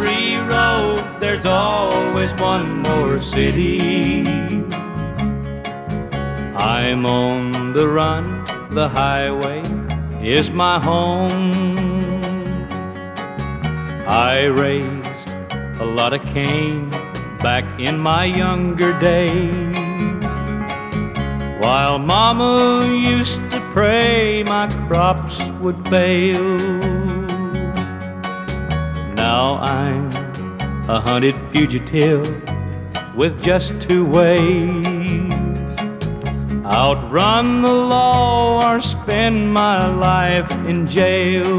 every road, there's always one more city. I'm on the run, the highway is my home. I raised a lot of cane back in my younger days, while Mama used to pray my crops would fail. Now I'm a hunted fugitive with just two ways: outrun the law or spend my life in jail.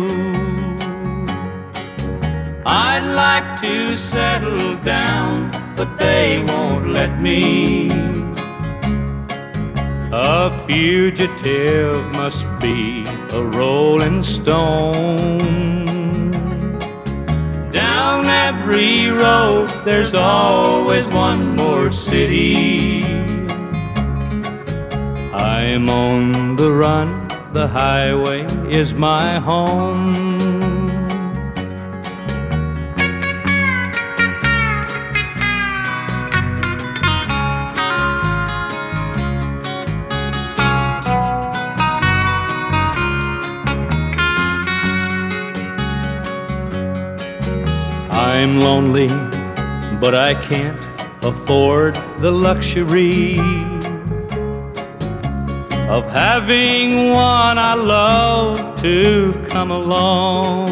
I'd like to settle down, but they won't let me. A fugitive must be a rolling stone. Down every road, there's always one more city. I'm on the run, the highway is my home. I'm lonely, but I can't afford the luxury of having one I love to come along.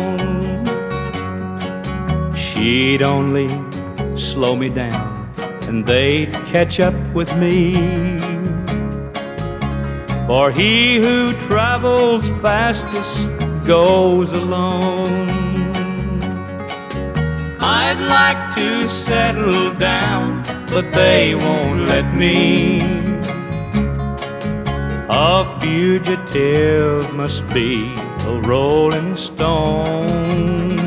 She'd only slow me down and they'd catch up with me, for he who travels fastest goes alone. I'd like to settle down, but they won't let me. A fugitive must be a rolling stone.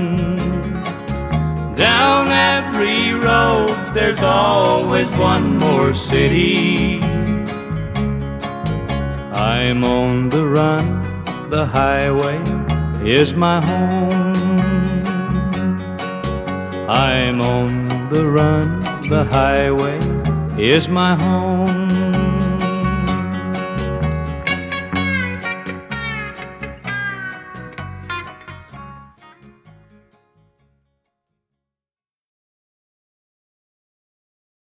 Down every road, there's always one more city. I'm on the run, the highway is my home. I'm on the run, the highway is my home.